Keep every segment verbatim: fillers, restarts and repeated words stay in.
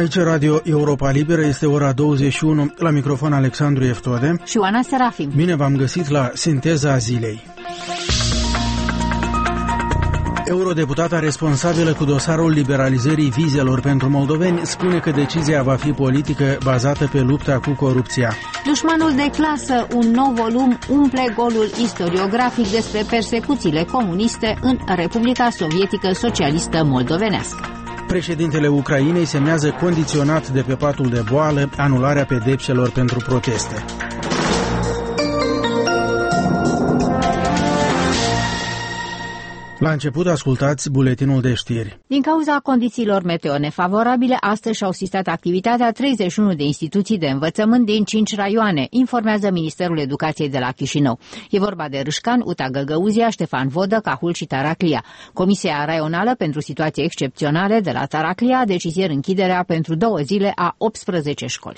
Aici Radio Europa Liberă, este ora douăzeci și unu, la microfon Alexandru Eftode și Oana Serafim. Bine v-am găsit la Sinteza Zilei. Eurodeputata responsabilă cu dosarul liberalizării vizelor pentru moldoveni spune că decizia va fi politică bazată pe lupta cu corupția. Dușmanul de clasă, un nou volum umple golul istoriografic despre persecuțiile comuniste în Republica Sovietică Socialistă Moldovenească. Președintele Ucrainei semnează condiționat de pe patul de boală anularea pedepselor pentru proteste. La început ascultați buletinul de știri. Din cauza condițiilor meteo nefavorabile, astăzi și-au sistat activitatea treizeci și unu de instituții de învățământ din cinci raioane, informează Ministerul Educației de la Chișinău. E vorba de Râșcan, Uta Găgăuzia, Ștefan Vodă, Cahul și Taraclia. Comisia Raională pentru Situații Excepționale de la Taraclia a decis ieri închiderea pentru două zile a optsprezece școli.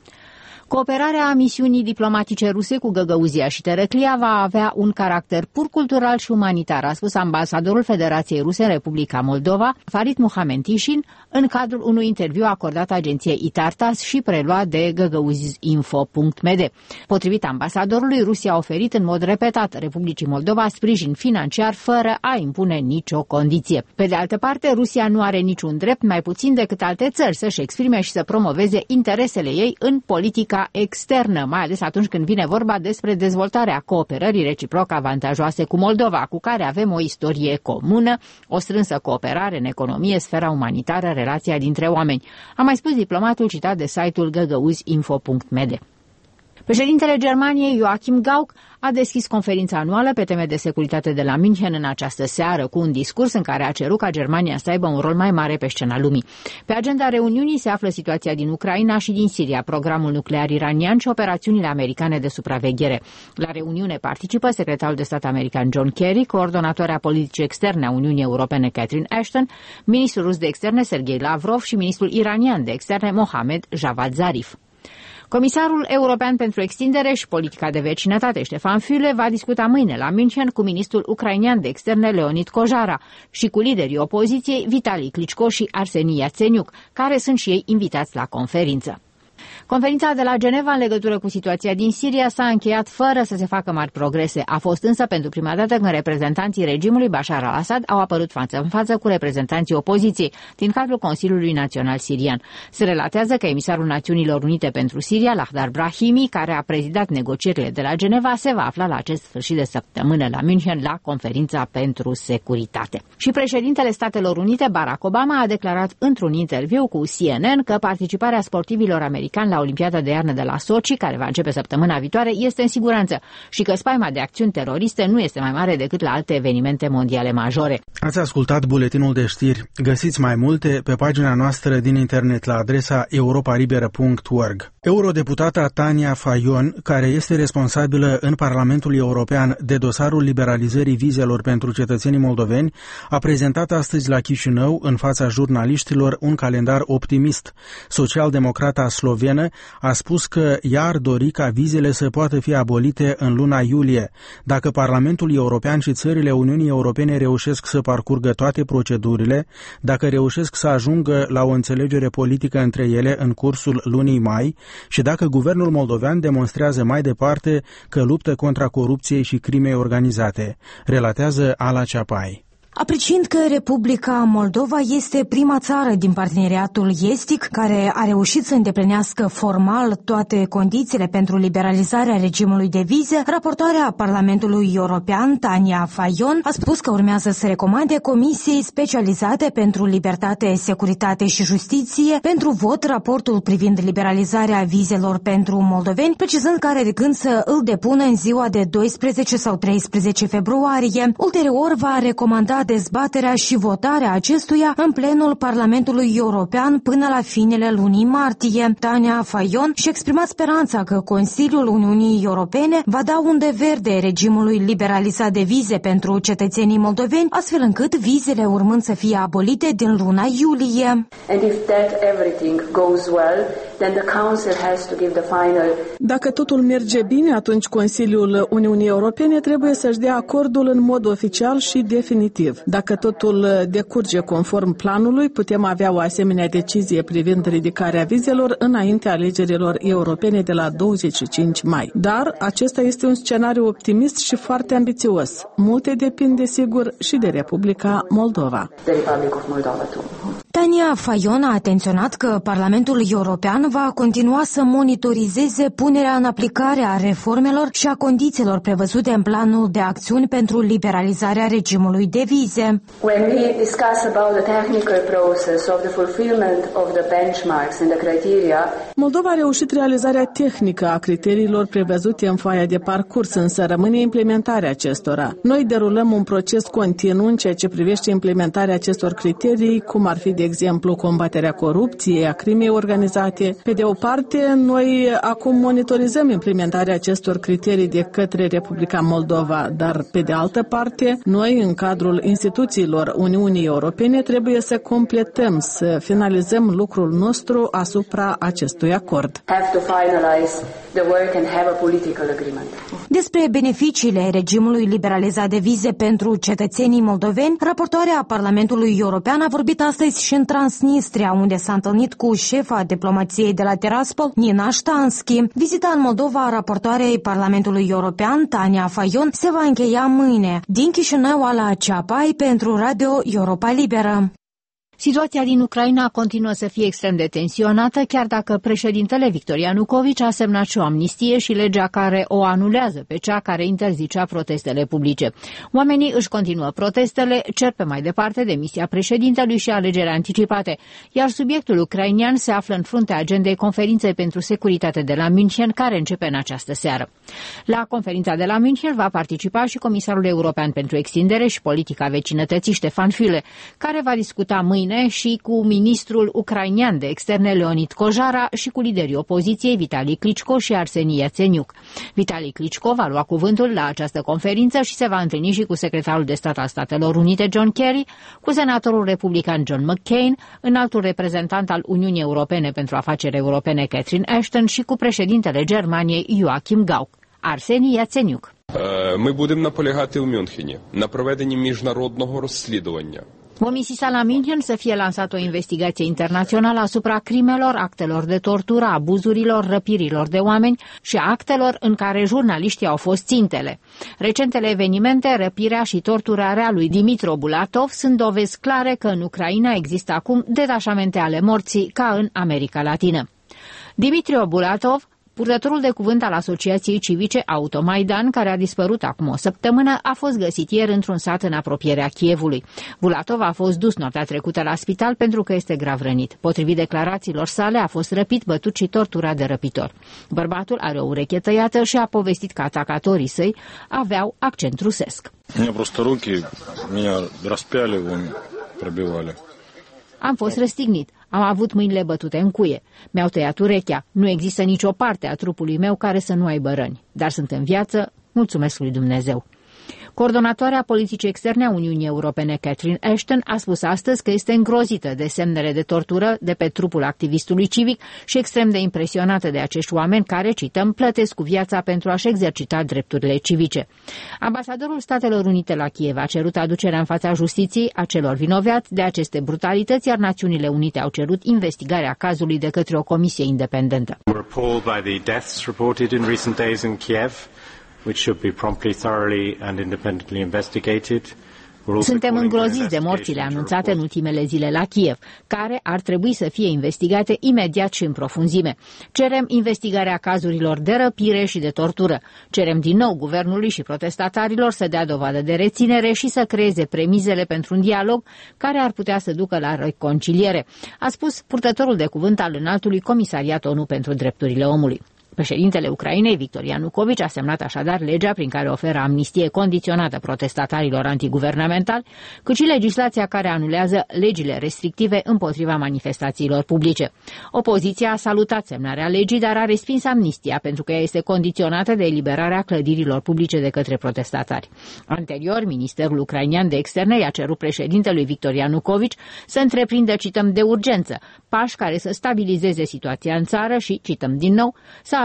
Cooperarea misiunii diplomatice ruse cu Găgăuzia și Tărăclia va avea un caracter pur cultural și umanitar, a spus ambasadorul Federației Ruse în Republica Moldova, Farid Muhametishin, în cadrul unui interviu acordat agenției Itartas și preluat de găgăuzinfo punct m d. Potrivit ambasadorului, Rusia a oferit în mod repetat Republicii Moldova sprijin financiar fără a impune nicio condiție. Pe de altă parte, Rusia nu are niciun drept, mai puțin decât alte țări, să-și exprime și să promoveze interesele ei în politica externă, mai ales atunci când vine vorba despre dezvoltarea cooperării reciproc avantajoase cu Moldova, cu care avem o istorie comună, o strânsă cooperare în economie, sfera umanitară, relația dintre oameni. A mai spus diplomatul citat de site-ul găgăuzinfo punct m d. Președintele Germaniei, Joachim Gauck, a deschis conferința anuală pe teme de securitate de la München în această seară, cu un discurs în care a cerut ca Germania să aibă un rol mai mare pe scena lumii. Pe agenda reuniunii se află situația din Ucraina și din Siria, programul nuclear iranian și operațiunile americane de supraveghere. La reuniune participă secretarul de stat american John Kerry, coordonatoarea politicii externe a Uniunii Europene Catherine Ashton, ministrul rus de externe Sergei Lavrov și ministrul iranian de externe Mohammad Javad Zarif. Comisarul european pentru extindere și politica de vecinătate, Ștefan Füle, va discuta mâine la München cu ministrul ucrainean de externe Leonid Kojara și cu liderii opoziției Vitali Klitschko și Arseni Iațeniuc, care sunt și ei invitați la conferință. Conferința de la Geneva în legătură cu situația din Siria s-a încheiat fără să se facă mari progrese. A fost însă pentru prima dată când reprezentanții regimului Bashar al-Assad au apărut față în față cu reprezentanții opoziției din cadrul Consiliului Național Sirian. Se relatează că emisarul Națiunilor Unite pentru Siria, Lakhdar Brahimi, care a prezidat negocierile de la Geneva, se va afla la acest sfârșit de săptămână la München la conferința pentru securitate. Și președintele Statelor Unite, Barack Obama, a declarat într-un interviu cu C N N că participarea sportivilor americani la Olimpiada de iarnă de la Sochi, care va începe săptămâna viitoare, este în siguranță și că spaima de acțiuni teroriste nu este mai mare decât la alte evenimente mondiale majore. Ați ascultat buletinul de știri. Găsiți mai multe pe pagina noastră din internet la adresa europa liberă punct org. Eurodeputata Tania Fajon, care este responsabilă în Parlamentul European de dosarul liberalizării vizelor pentru cetățenii moldoveni, a prezentat astăzi la Chișinău, în fața jurnaliștilor, un calendar optimist. Socialdemocrata slovenă a spus că ea ar dori ca vizele să poată fi abolite în luna iulie. Dacă Parlamentul European și țările Uniunii Europene reușesc să parcurgă toate procedurile, dacă reușesc să ajungă la o înțelegere politică între ele în cursul lunii mai și dacă guvernul moldovean demonstrează mai departe că luptă contra corupției și crimei organizate, relatează Ala Ceapai. Apreciind că Republica Moldova este prima țară din parteneriatul estic care a reușit să îndeplinească formal toate condițiile pentru liberalizarea regimului de vize, raportoarea Parlamentului European, Tania Fajon, a spus că urmează să recomande Comisiei Specializate pentru Libertate, Securitate și Justiție pentru vot raportul privind liberalizarea vizelor pentru moldoveni, precizând că are de gând să îl depună în ziua de doisprezece sau treisprezece februarie. Ulterior va recomanda dezbaterea și votarea acestuia în plenul Parlamentului European până la finele lunii martie. Tania Fajon și-a exprimat speranța că Consiliul Uniunii Europene va da undă verde regimului liberalizat de vize pentru cetățenii moldoveni, astfel încât vizele urmând să fie abolite din luna iulie. And if that everything goes well, then the Council has to give the final. Dacă totul merge bine, atunci Consiliul Uniunii Europene trebuie să-și dea acordul în mod oficial și definitiv. zi. Dacă totul decurge conform planului, putem avea o asemenea decizie privind ridicarea vizelor înaintea alegerilor europene de la douăzeci și cinci mai. Dar acesta este un scenariu optimist și foarte ambițios. Multe depind, desigur, și de Republica Moldova. Tania Fajon a atenționat că Parlamentul European va continua să monitorizeze punerea în aplicare a reformelor și a condițiilor prevăzute în planul de acțiuni pentru liberalizarea regimului de vize. When we discuss about the technical process of the fulfillment of the benchmarks and the criteria, Moldova a reușit realizarea tehnică a criteriilor prevăzute în foaia de parcurs, însă rămâne implementarea acestora. Noi derulăm un proces continuu în ceea ce privește implementarea acestor criterii, cum ar fi, de exemplu, combaterea corupției, a crimei organizate. Pe de o parte, noi acum monitorizăm implementarea acestor criterii de către Republica Moldova, dar pe de altă parte, noi, în cadrul instituțiilor Uniunii Europene, trebuie să completăm, să finalizăm lucrul nostru asupra acestui acord. Despre beneficiile regimului liberalizat de vize pentru cetățenii moldoveni, raportoarea Parlamentului European a vorbit astăzi și în Transnistria, unde s-a întâlnit cu șefa diplomației de la Tiraspol, Nina Ștanschi. Vizita în Moldova a raportoarei Parlamentului European, Tania Fajon, se va încheia mâine. Din Chișinău, Ala Ceapai, pentru Radio Europa Liberă. Situația din Ucraina continuă să fie extrem de tensionată, chiar dacă președintele Victor Ianukovici a semnat și o amnistie și legea care o anulează pe cea care interzicea protestele publice. Oamenii își continuă protestele, cer pe mai departe demisia președintelui și alegeri anticipate, iar subiectul ucrainian se află în fruntea agendei conferinței pentru securitate de la München, care începe în această seară. La conferința de la München va participa și comisarul european pentru extindere și politica vecinătății Ștefan Füle, care va discuta mâine și cu ministrul ucrainian de externe Leonid Kojara și cu liderii opoziției Vitali Klitschko și Arseni Iațeniuc. Vitali Klitschko va lua cuvântul la această conferință și se va întâlni și cu secretarul de stat al Statelor Unite John Kerry, cu senatorul republican John McCain, înaltul reprezentant al Uniunii Europene pentru Afaceri Europene Catherine Ashton și cu președintele Germaniei Joachim Gauck. Arseni Iațeniuc. Ми будемо наполягати у Мюнхені на проведенні міжнародного розслідування. Vom insista la München să fie lansată o investigație internațională asupra crimelor, actelor de tortură, abuzurilor, răpirilor de oameni și actelor în care jurnaliștii au fost țintele. Recentele evenimente, răpirea și torturarea lui Dimitro Bulatov sunt dovezi clare că în Ucraina există acum detașamente ale morții ca în America Latină. Dimitro Bulatov, purtătorul de cuvânt al Asociației Civice Automaidan, care a dispărut acum o săptămână, a fost găsit ieri într-un sat în apropierea Kievului. Bulatov a fost dus noaptea trecută la spital pentru că este grav rănit. Potrivit declarațiilor sale, a fost răpit, bătut și torturat de răpitor. Bărbatul are o ureche tăiată și a povestit că atacatorii săi aveau accent rusesc. Am fost răstignit. Am avut mâinile bătute în cuie. Mi-au tăiat urechea. Nu există nicio parte a trupului meu care să nu aibă răni. Dar sunt în viață, mulțumesc lui Dumnezeu. Coordonatoarea politicii externe a Uniunii Europene, Catherine Ashton, a spus astăzi că este îngrozită de semnele de tortură de pe trupul activistului civic și extrem de impresionată de acești oameni care, cităm, plătesc cu viața pentru a-și exercita drepturile civice. Ambasadorul Statelor Unite la Kiev a cerut aducerea în fața justiției a celor vinovați de aceste brutalități, iar Națiunile Unite au cerut investigarea cazului de către o comisie independentă. Which should be promptly, thoroughly and independently investigated. Suntem îngroziți de morțile anunțate în ultimele zile la Kiev, care ar trebui să fie investigate imediat și în profunzime. Cerem investigarea cazurilor de răpire și de tortură. Cerem din nou guvernului și protestatarilor să dea dovadă de reținere și să creeze premizele pentru un dialog care ar putea să ducă la reconciliere, a spus purtătorul de cuvânt al Înaltului Comisariat ONU pentru Drepturile Omului. Președintele Ucrainei, Victor Ianukovici, a semnat așadar legea prin care oferă amnistie condiționată protestatarilor antiguvernamentali, cât și legislația care anulează legile restrictive împotriva manifestațiilor publice. Opoziția a salutat semnarea legii, dar a respins amnistia pentru că ea este condiționată de eliberarea clădirilor publice de către protestatari. Anterior, Ministerul Ucrainian de Externe i-a cerut președintelui Victor Ianukovici să întreprindă, cităm, de urgență, pași care să stabilizeze situația în țară și, cităm din nou, să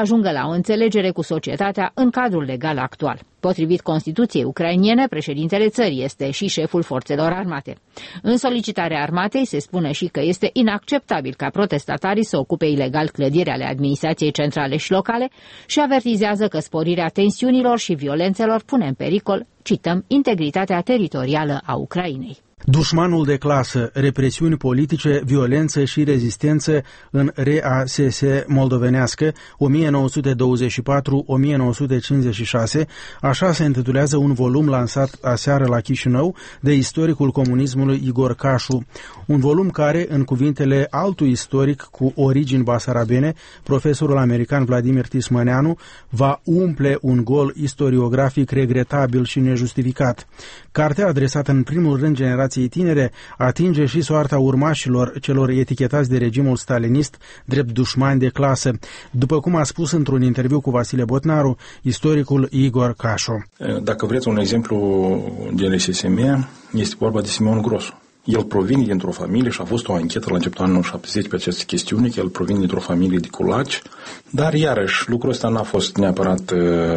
ajungă la o înțelegere cu societatea în cadrul legal actual. Potrivit Constituției ucrainene, președintele țării este și șeful forțelor armate. În solicitarea armatei se spune și că este inacceptabil ca protestatarii să ocupe ilegal clădiri ale administrației centrale și locale și avertizează că sporirea tensiunilor și violențelor pune în pericol, cităm, integritatea teritorială a Ucrainei. Dușmanul de clasă, represiuni politice, violență și rezistență în R A S S moldovenească o mie nouă sute douăzeci și patru - o mie nouă sute cincizeci și șase, așa se intitulează un volum lansat aseară la Chișinău de istoricul comunismului Igor Cașu. Un volum care, în cuvintele altui istoric cu origini basarabene, profesorul american Vladimir Tismăneanu, va umple un gol istoriografic regretabil și nejustificat. Cartea, adresată în primul rând generației tinere, atinge și soarta urmașilor celor etichetați de regimul stalinist drept dușmani de clasă, după cum a spus într-un interviu cu Vasile Botnaru, istoricul Igor Cașu. Dacă vreți un exemplu din R S S M, este vorba de Simeon Grosu. El provine dintr-o familie și a fost o anchetă la începutul anului șaptezeci pe această chestiune, că el provine dintr-o familie de culaci, dar iarăși lucrul ăsta n-a fost neapărat,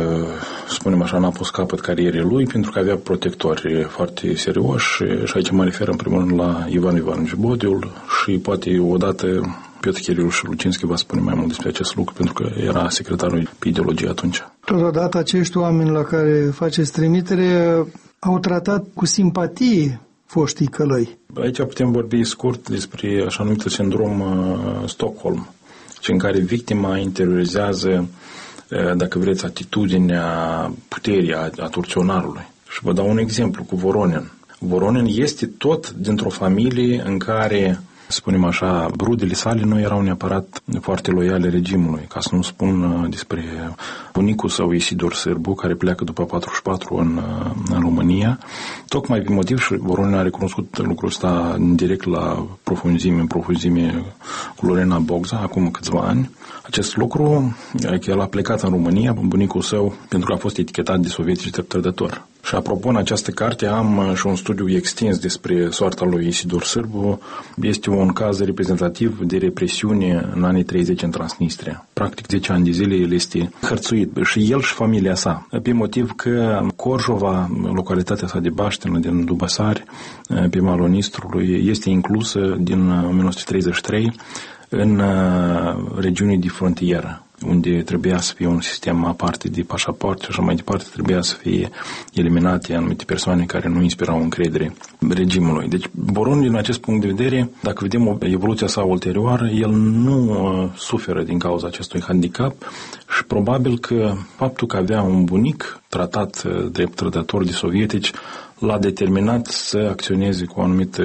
spunem așa, n-a pus capăt carierei lui, pentru că avea protectori foarte serioși și aici mă refer în primul rând la Ivan Ivanovici Bodiul și poate odată Piotr Chirilu și Lucinski va spune mai mult despre acest lucru, pentru că era secretarul pe ideologie atunci. Totodată acești oameni la care faceți trimitere au tratat cu simpatie foștii călăi. Aici putem vorbi scurt despre așa numitul sindrom uh, Stockholm, în care victima interiorizează, uh, dacă vreți, atitudinea puterii a, a torționarului. Și vă dau un exemplu cu Voronin. Voronin este tot dintr-o familie în care, să spunem așa, rudele sale nu erau neapărat foarte loiale regimului, ca să nu spun despre bunicul său Isidor Sârbu, care pleacă după patruzeci și patru în, în România. Tocmai pe motiv, și Voronin a recunoscut lucrul ăsta direct la profunzime, în profunzime cu Lorena Bogza, acum câțiva ani. Acest lucru, că el a plecat în România, bunicul său, pentru că a fost etichetat de sovietici drept trădător. Și apropo, în această carte am și un studiu extins despre soarta lui Isidor Sârbu. Este un caz reprezentativ de represiune în anii treizeci în Transnistria. Practic zece ani de zile el este hărțuit, și el și familia sa, pe motiv că Corjova, localitatea sa de baștină din Dubăsari, pe malul Nistrului, este inclusă din o mie nouă sute treizeci și trei în regiunii de frontieră, unde trebuia să fie un sistem aparte de pașaport și așa mai departe, trebuia să fie eliminate anumite persoane care nu inspirau încredere regimului. Deci, Voronin, din acest punct de vedere, dacă vedem evoluția sa ulterioară, el nu uh, suferă din cauza acestui handicap și probabil că faptul că avea un bunic tratat uh, drept trădător de sovietici l-a determinat să acționeze cu o anumită,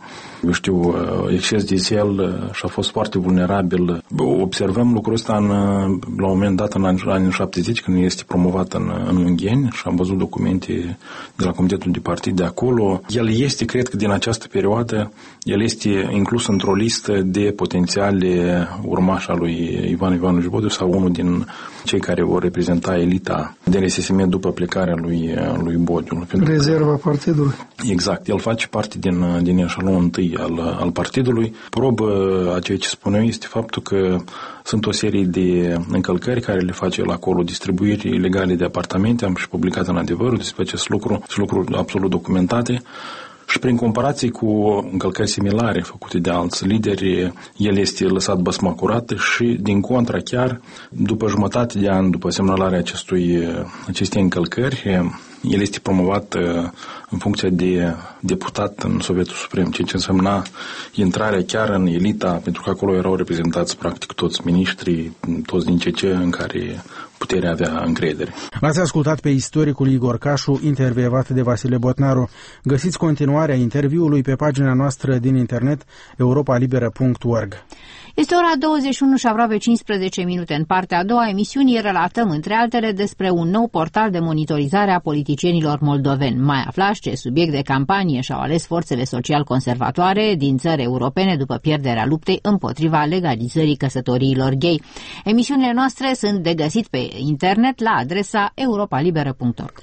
eu știu, exces de zel și a fost foarte vulnerabil. Observăm lucrul ăsta în, la un moment dat în anii șaptezeci, când este promovat în, în Ungheni și am văzut documente de la Comitetul de Partid de acolo. El este, cred că din această perioadă, el este inclus într-o listă de potențiale urmași al lui Ivan Ivanovici Bodiu sau unul din cei care vor reprezenta elita de R S S M după plecarea lui, lui Bodiu. Rezerva partidului. Exact. El face parte din, din eșalonul întâi al, al partidului. Probă a ceea ce spun eu este faptul că sunt o serie de încălcări care le face el acolo, distribuiri ilegale de apartamente. Am și publicat în Adevărul despre acest lucru, și lucruri absolut documentate. Și prin comparație cu încălcări similare făcute de alți lideri, el este lăsat băsmacurată și, din contra, chiar după jumătate de an, după semnalarea acestui, acestei încălcări, el este promovat în funcție de deputat în Sovietul Suprem, ceea ce însemna intrarea chiar în elita, pentru că acolo erau reprezentați practic toți miniștrii, toți din C C în care puterea avea încredere. L-ați ascultat pe istoricul Igor Cașu, intervievat de Vasile Botnaru. Găsiți continuarea interviului pe pagina noastră din internet europa liberă punct org. Este ora douăzeci și unu și aproape cincisprezece minute. În partea a doua a emisiunii relatăm, între altele, despre un nou portal de monitorizare a politicienilor moldoveni. Mai aflați ce subiect de campanie și-au ales forțele social-conservatoare din țări europene după pierderea luptei împotriva legalizării căsătoriilor gay. Emisiunile noastre sunt de găsit pe internet la adresa europa liberă punct org.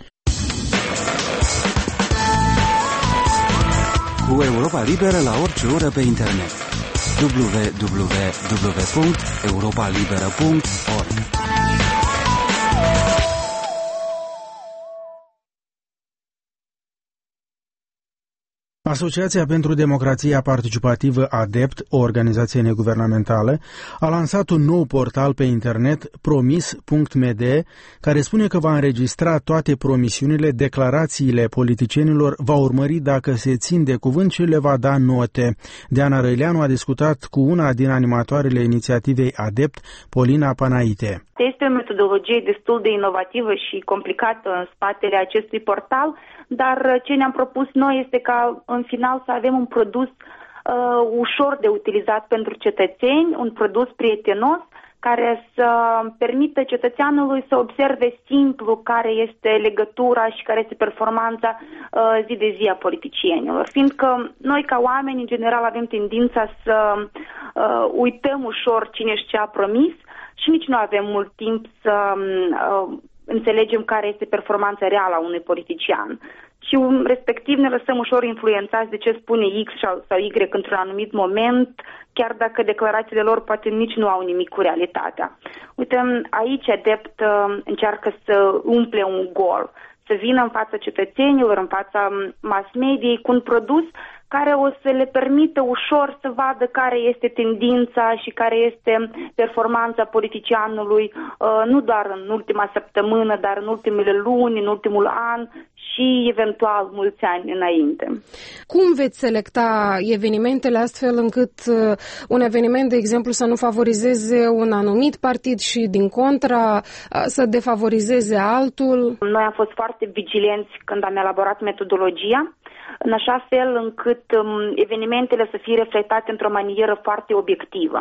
Cu Europa Liberă la orice oră pe internet. w w w punct europa liberă punct org Asociația pentru Democrația Participativă ADEPT, o organizație neguvernamentală, a lansat un nou portal pe internet, promis punct m d, care spune că va înregistra toate promisiunile, declarațiile politicienilor, va urmări dacă se țin de cuvânt și le va da note. Diana Răileanu a discutat cu una din animatoarele inițiativei ADEPT, Polina Panaite. Este o metodologie destul de inovativă și complicată în spatele acestui portal, dar ce ne-am propus noi este ca în final să avem un produs uh, ușor de utilizat pentru cetățeni, un produs prietenos care să permită cetățeanului să observe simplu care este legătura și care este performanța uh, zi de zi a politicienilor. Fiindcă noi ca oameni în general avem tendința să uh, uităm ușor cine și ce a promis și nici nu avem mult timp să uh, înțelegem care este performanța reală a unui politician. Și respectiv ne lăsăm ușor influențați de ce spune X sau Y într-un anumit moment, chiar dacă declarațiile lor poate nici nu au nimic cu realitatea. Uite, aici ADEPT încearcă să umple un gol, să vină în fața cetățenilor, în fața mass mediei cu un produs care o să le permită ușor să vadă care este tendința și care este performanța politicianului, nu doar în ultima săptămână, dar în ultimele luni, în ultimul an și eventual mulți ani înainte. Cum veți selecta evenimentele astfel încât un eveniment, de exemplu, să nu favorizeze un anumit partid și, din contra, să defavorizeze altul? Noi am fost foarte vigilenți când am elaborat metodologia, în așa fel încât um, evenimentele să fie reflectate într-o manieră foarte obiectivă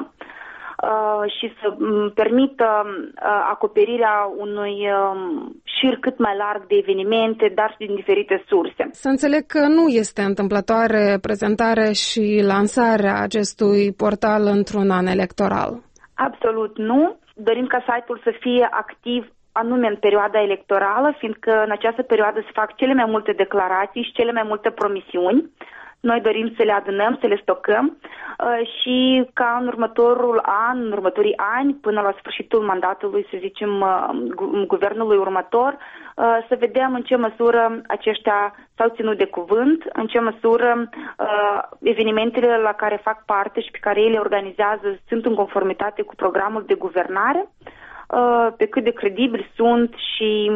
uh, și să um, permită uh, acoperirea unui um, șir cât mai larg de evenimente, dar și din diferite surse. Să înțeleg că nu este întâmplătoare prezentarea și lansarea acestui portal într-un an electoral. Absolut nu. Dorim ca site-ul să fie activ anume în perioada electorală, fiindcă în această perioadă se fac cele mai multe declarații și cele mai multe promisiuni. Noi dorim să le adunăm, să le stocăm uh, și ca în următorul an, în următorii ani, până la sfârșitul mandatului, să zicem, uh, guvernului următor, uh, să vedem în ce măsură aceștia s-au ținut de cuvânt, în ce măsură uh, evenimentele la care fac parte și pe care ei le organizează sunt în conformitate cu programul de guvernare, pe cât de credibili sunt și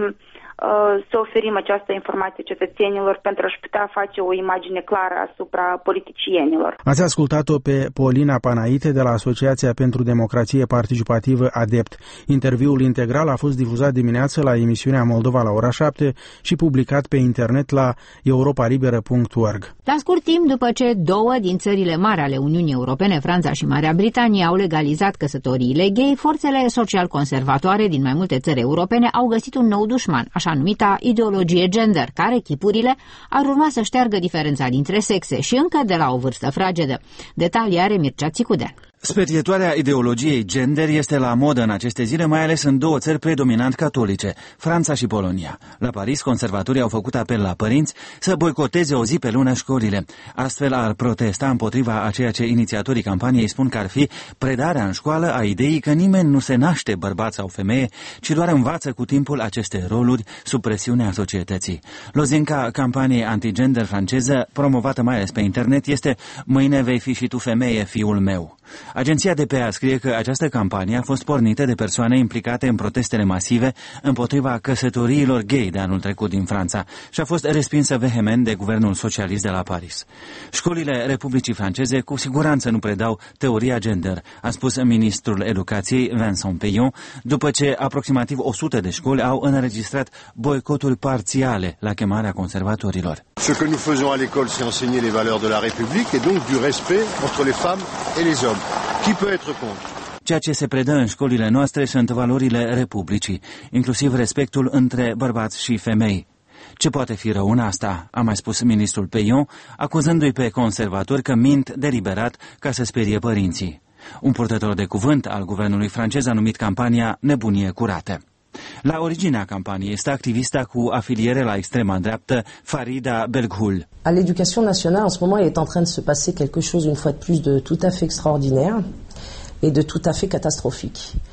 să oferim această informație cetățenilor pentru a-și putea face o imagine clară asupra politicienilor. Ați ascultat-o pe Polina Panaite de la Asociația pentru Democrație Participativă ADEPT. Interviul integral a fost difuzat dimineață la emisiunea Moldova la ora șapte și publicat pe internet la europa liberă punct org. La scurt timp după ce două din țările mari ale Uniunii Europene, Franța și Marea Britanie, au legalizat căsătoriile gay, forțele social-conservatoare din mai multe țări europene au găsit un nou dușman, așa numita ideologie gender, care chipurile ar urma să șteargă diferența dintre sexe și încă de la o vârstă fragedă. Detalii are Mircea Țicudean. Sperietoarea ideologiei gender este la modă în aceste zile, mai ales în două țări predominant catolice, Franța și Polonia. La Paris, conservatorii au făcut apel la părinți să boicoteze o zi pe lună școlile. Astfel ar protesta împotriva a ceea ce inițiatorii campaniei spun că ar fi predarea în școală a ideii că nimeni nu se naște bărbat sau femeie, ci doar învață cu timpul aceste roluri sub presiunea societății. Lozinca campaniei antigender franceză, promovată mai ales pe internet, este "Mâine vei fi și tu femeie, fiul meu". Agenția D P A scrie că această campanie a fost pornită de persoane implicate în protestele masive împotriva căsătoriilor gay de anul trecut din Franța și a fost respinsă vehement de guvernul socialist de la Paris. Școlile Republicii Franceze cu siguranță nu predau teoria gender, a spus ministrul educației Vincent Payon, după ce aproximativ o sută de școli au înregistrat boicoturi parțiale la chemarea conservatorilor. Ce que nous faisons à l'école, c'est enseigner les valeurs de la République et donc du respect entre les femmes et les hommes. Qui peut être contre? Ceea ce se predă în școlile noastre sunt valorile Republicii, inclusiv respectul între bărbați și femei. Ce poate fi rău în asta, a mai spus ministrul Payon, acuzându-i pe conservatori că mint deliberat ca să sperie părinții. Un purtător de cuvânt al guvernului francez a numit campania nebunie curată. La originea campaniei este activista cu afiliere la extrema dreaptă Farida Belghul. À l'éducation nationale, en ce moment, il est en train de se passer quelque chose, une fois de plus, de tout à fait extraordinaire et de tout à fait catastrophique.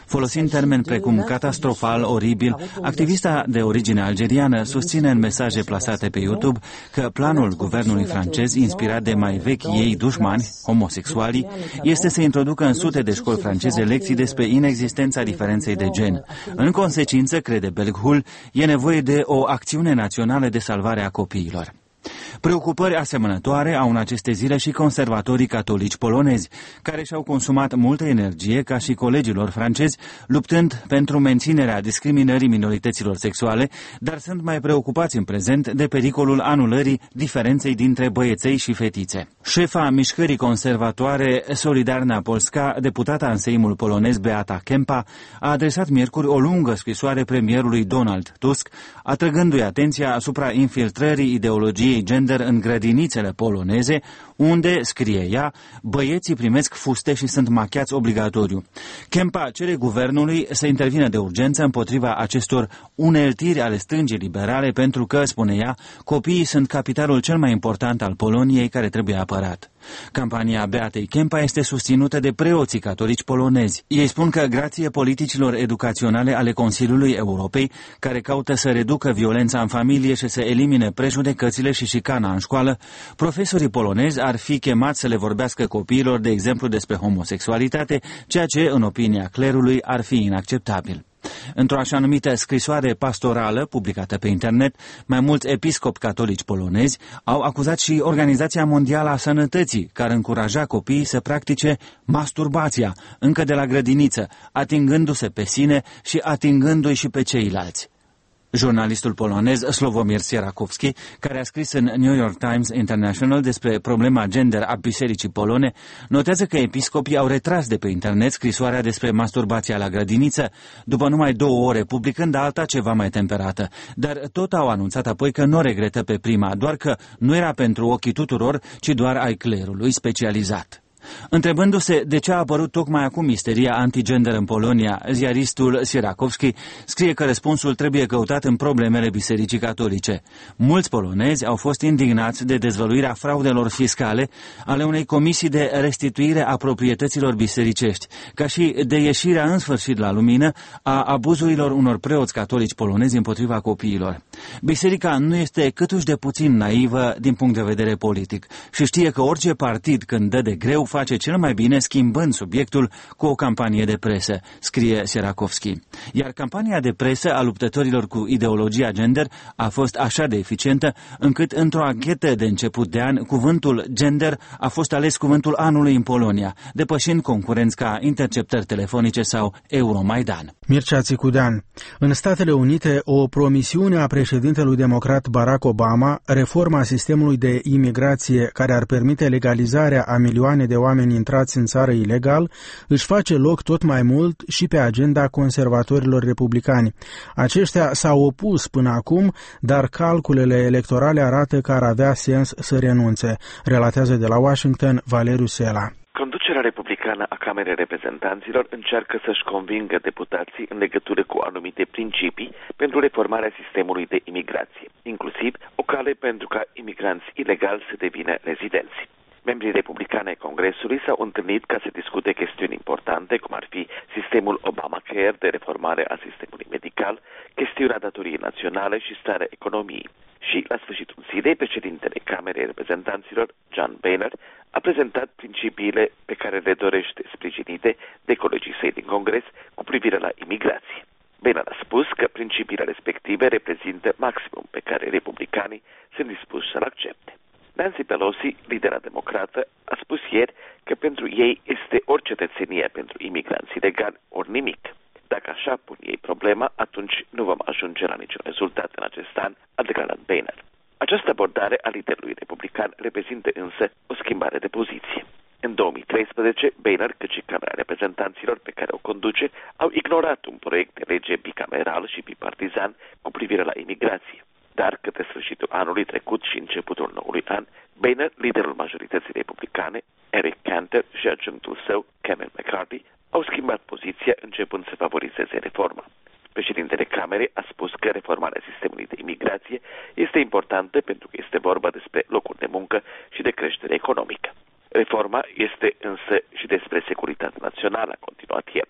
Folosind termeni precum catastrofal, oribil, activista de origine algeriană susține în mesaje plasate pe YouTube că planul guvernului francez, inspirat de mai vechi ei dușmani, homosexualii, este să introducă în sute de școli franceze lecții despre inexistența diferenței de gen. În consecință, crede Belghul, e nevoie de o acțiune națională de salvare a copiilor. Preocupări asemănătoare au în aceste zile și conservatorii catolici polonezi, care și-au consumat multă energie ca și colegilor francezi, luptând pentru menținerea discriminării minorităților sexuale, dar sunt mai preocupați în prezent de pericolul anulării diferenței dintre băieței și fetițe. Șefa mișcării conservatoare Solidarna Polska, deputata în Seimul polonez Beata Kempa, a adresat miercuri o lungă scrisoare premierului Donald Tusk, atrăgându-i atenția asupra infiltrării ideologiei gender în grădinițele poloneze, unde, scrie ea, băieții primesc fuste și sunt machiați obligatoriu. Kempa cere guvernului să intervină de urgență împotriva acestor uneltiri ale stângii liberale pentru că, spune ea, copiii sunt capitalul cel mai important al Poloniei care trebuie apărat. Campania Beatei Kempa este susținută de preoții catolici polonezi. Ei spun că, grație politicilor educaționale ale Consiliului Europei, care caută să reducă violența în familie și să elimine prejudecățile și șicana în școală, profesorii polonezi ar fi chemați să le vorbească copiilor, de exemplu, despre homosexualitate, ceea ce, în opinia clerului, ar fi inacceptabil. Într-o așa numită scrisoare pastorală publicată pe internet, mai mulți episcopi catolici polonezi au acuzat și Organizația Mondială a Sănătății, care încuraja copiii să practice masturbația încă de la grădiniță, atingându-se pe sine și atingându-i și pe ceilalți. Jurnalistul polonez Sławomir Sierakowski, care a scris în New York Times International despre problema gender a bisericii polone, notează că episcopii au retras de pe internet scrisoarea despre masturbația la grădiniță, după numai două ore publicând alta ceva mai temperată, dar tot au anunțat apoi că nu o regretă pe prima, doar că nu era pentru ochii tuturor, ci doar ai clerului specializat. Întrebându-se de ce a apărut tocmai acum isteria antigender în Polonia, ziaristul Sierakowski scrie că răspunsul trebuie căutat în problemele bisericii catolice. Mulți polonezi au fost indignați de dezvăluirea fraudelor fiscale ale unei comisii de restituire a proprietăților bisericești, ca și de ieșirea în sfârșit la lumină a abuzurilor unor preoți catolici polonezi împotriva copiilor. Biserica nu este câtuși de puțin naivă din punct de vedere politic și știe că orice partid, când dă de greu, face cel mai bine schimbând subiectul cu o campanie de presă, scrie Sierakowski. Iar campania de presă a luptătorilor cu ideologia gender a fost așa de eficientă, încât într-o anchetă de început de an, cuvântul gender a fost ales cuvântul anului în Polonia, depășind concurenți ca interceptări telefonice sau Euromaidan. Mircea Țicudean. În Statele Unite, o promisiune a președintelui democrat Barack Obama, reforma sistemului de imigrație care ar permite legalizarea a milioane de oameni intrați în țară ilegal, își face loc tot mai mult și pe agenda conservatorilor republicani. Aceștia s-au opus până acum, dar calculele electorale arată că ar avea sens să renunțe, relatează de la Washington Valeriu Sela. Conducerea republicană a Camerei Reprezentanților încearcă să-și convingă deputații în legătură cu anumite principii pentru reformarea sistemului de imigrație, inclusiv o cale pentru ca imigranți ilegali să devină rezidenți. Membrii republicani ai Congresului s-au întâlnit ca să discute chestiuni importante, cum ar fi sistemul Obamacare de reformare a sistemului medical, chestiunea datoriei naționale și starea economiei. Și, la sfârșitul zilei, președintele Camerei Reprezentanților, John Boehner, a prezentat principiile pe care le dorește sprijinite de colegii săi din Congres cu privire la imigrație. Boehner a spus că principiile respective reprezintă maximum pe care republicanii sunt dispuși să-l accepte. Nancy Pelosi, lidera democrată, a spus ieri că pentru ei este ori cetățenie pentru imigranți ilegali, ori nimic. Dacă așa pun ei problema, atunci nu vom ajunge la niciun rezultat în acest an, a declarat Boehner. Această abordare a liderului republican reprezintă însă o schimbare de poziție. În două mii treisprezece, Boehner, cât și Camera Reprezentanților pe care o conduce, au ignorat un proiect de lege bicameral și bipartizan cu privire la imigrație. Dar către sfârșitul anului trecut și începutul noului an, Boehner, liderul majorității republicane, Eric Cantor și adjunctul său, Kevin McCarthy, au schimbat poziția începând să favorizeze reforma. Președintele Camerei a spus că reformarea sistemului de imigrație este importantă pentru că este vorba despre locuri de muncă și de creștere economică. Reforma este însă și despre securitate națională, a continuat el.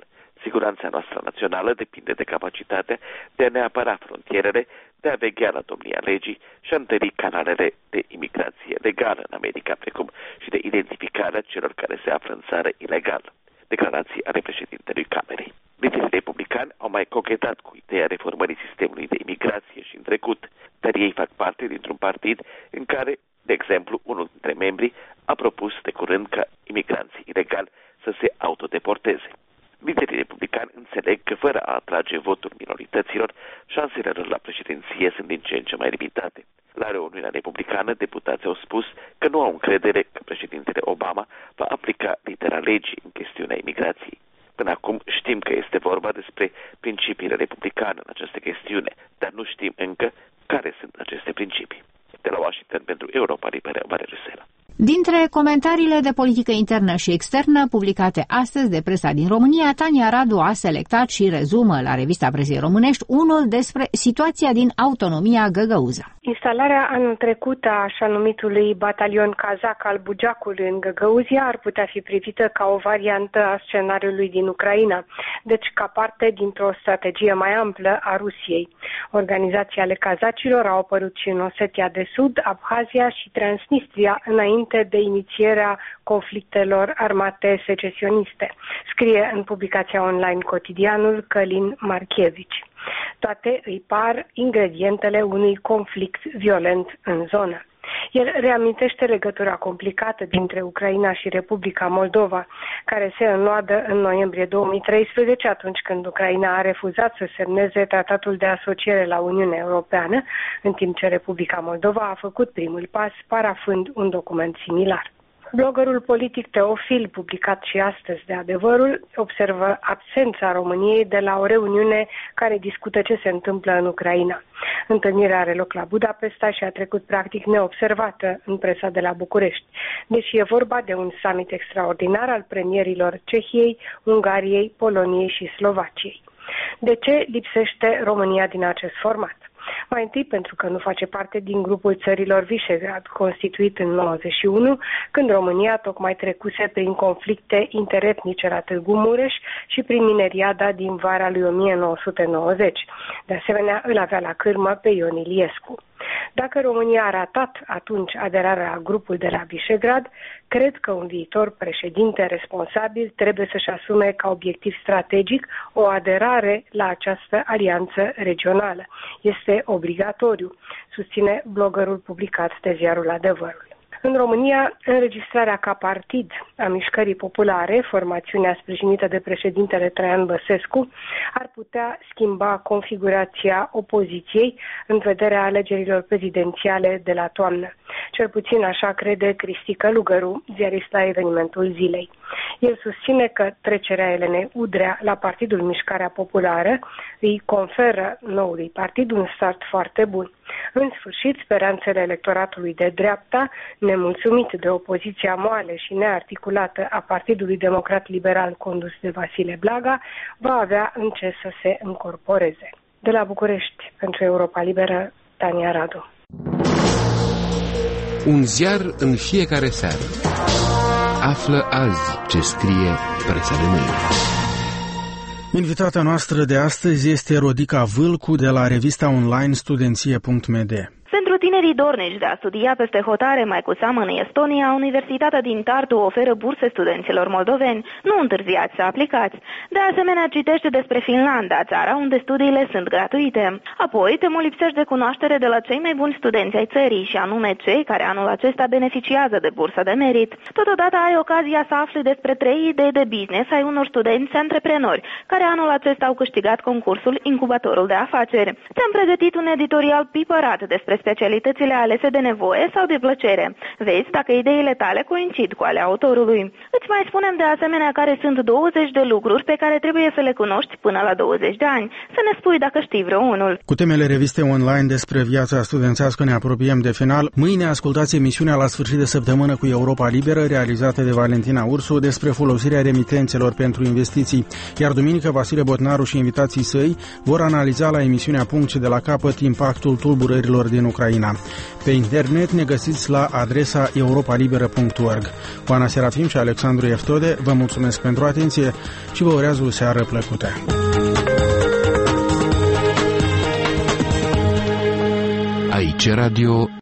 Siguranța noastră națională depinde de capacitatea de a ne apăra frontierele, de a veghea la domnia legii și a întări canalele de imigrație legală în America, precum și de identificarea celor care se află în țară ilegal. Declarații ale președintelui Camerei. Liderii republicani au mai cochetat cu ideea reformării sistemului de imigrație și în trecut, dar ei fac parte dintr-un partid în care, de exemplu, unul dintre membrii a propus de curând ca imigranții ilegali să se autodeporteze. Liderii republicani înțeleg că fără a atrage votul minorităților, șansele lor la președinție sunt din ce în ce mai limitate. La reuniunea republicană, deputații au spus că nu au încredere că președintele Obama va aplica litera legii în chestiunea imigrației. Până acum știm că este vorba despre principiile republicane în această chestiune, dar nu știm încă care sunt aceste principii. De la Washington pentru Europa Liberă, Maria Rusela. Dintre comentariile de politică internă și externă publicate astăzi de presa din România, Tania Radu a selectat și rezumă la revista Presei Românești unul despre situația din autonomia Găgăuză. Instalarea anul trecut a așa numitului batalion Kazak al Bugeacului în Găgăuzia ar putea fi privită ca o variantă a scenariului din Ucraina, deci ca parte dintr-o strategie mai amplă a Rusiei. Organizații ale kazacilor au apărut și în Osetia de Sud, Abhazia și Transnistria înainte de inițierea conflictelor armate secesioniste, scrie în publicația online cotidianul Călin Marchevici. Toate îi par ingredientele unui conflict violent în zonă. El reamintește legătura complicată dintre Ucraina și Republica Moldova, care se înnoadă în noiembrie două mii treisprezece, atunci când Ucraina a refuzat să semneze tratatul de asociere la Uniunea Europeană, în timp ce Republica Moldova a făcut primul pas, parafând un document similar. Bloggerul politic Teofil, publicat și astăzi de Adevărul, observă absența României de la o reuniune care discută ce se întâmplă în Ucraina. Întâlnirea are loc la Budapesta și a trecut practic neobservată în presa de la București, deși e vorba de un summit extraordinar al premierilor Cehiei, Ungariei, Poloniei și Slovaciei. De ce lipsește România din acest format? Mai întâi pentru că nu face parte din grupul țărilor Visegrad, constituit în nouăzeci și unu, când România tocmai trecuse prin conflicte interetnice la Târgu Mureș și prin mineriada din vara lui o mie nouă sute nouăzeci. De asemenea, îl avea la cârmă pe Ion Iliescu. Dacă România a ratat atunci aderarea la grupul de la Visegrad, cred că un viitor președinte responsabil trebuie să-și asume ca obiectiv strategic o aderare la această alianță regională. Este obligatoriu, susține bloggerul publicat de ziarul Adevărul. În România, înregistrarea ca partid a Mișcării Populare, formațiunea sprijinită de președintele Traian Băsescu, ar putea schimba configurația opoziției în vederea alegerilor prezidențiale de la toamnă. Cel puțin așa crede Cristi Călugăru, ziarist la Evenimentul Zilei. El susține că trecerea Elenei Udrea la Partidul Mișcarea Populară îi conferă noului partid un start foarte bun. În sfârșit, speranțele electoratului de dreapta, nemulțumit de opoziția moale și nearticulată a Partidului Democrat Liberal condus de Vasile Blaga, va avea în ce să se încorporeze. De la București, pentru Europa Liberă, Tania Radu. Un ziar în fiecare seară. Află azi ce scrie presa de mâine. Invitata noastră de astăzi este Rodica Vâlcu de la revista online studenție punct m d. Pentru tinerii dornici de a studia peste hotare, mai cu seamă în Estonia, Universitatea din Tartu oferă burse studenților moldoveni. Nu întârziați să aplicați. De asemenea, citește despre Finlanda, țara unde studiile sunt gratuite. Apoi, te molipsești de cunoaștere de la cei mai buni studenți ai țării, și anume cei care anul acesta beneficiază de bursa de merit. Totodată ai ocazia să afli despre trei idei de business ai unor studenți antreprenori, care anul acesta au câștigat concursul Incubatorul de Afaceri. Ți-am pregătit un editorial pipărat despre specialitățile alese de nevoie sau de plăcere. Vezi dacă ideile tale coincid cu ale autorului. Îți mai spunem de asemenea care sunt douăzeci de lucruri pe care trebuie să le cunoști până la douăzeci de ani. Să ne spui dacă știi vreunul. Cu temele revistei online despre viața studențească ne apropiem de final. Mâine ascultați emisiunea La sfârșit de săptămână cu Europa Liberă, realizată de Valentina Ursu, despre folosirea remitențelor pentru investiții. Iar duminică Vasile Botnaru și invitații săi vor analiza la emisiunea Punct și de la capăt impactul tulburărilor din Ucraina Ucraina. Pe internet ne găsiți la adresa europa liberă punct org. Oana Serafim și Alexandru Eftode vă mulțumesc pentru atenție și vă urează o seară plăcută. Aici Radio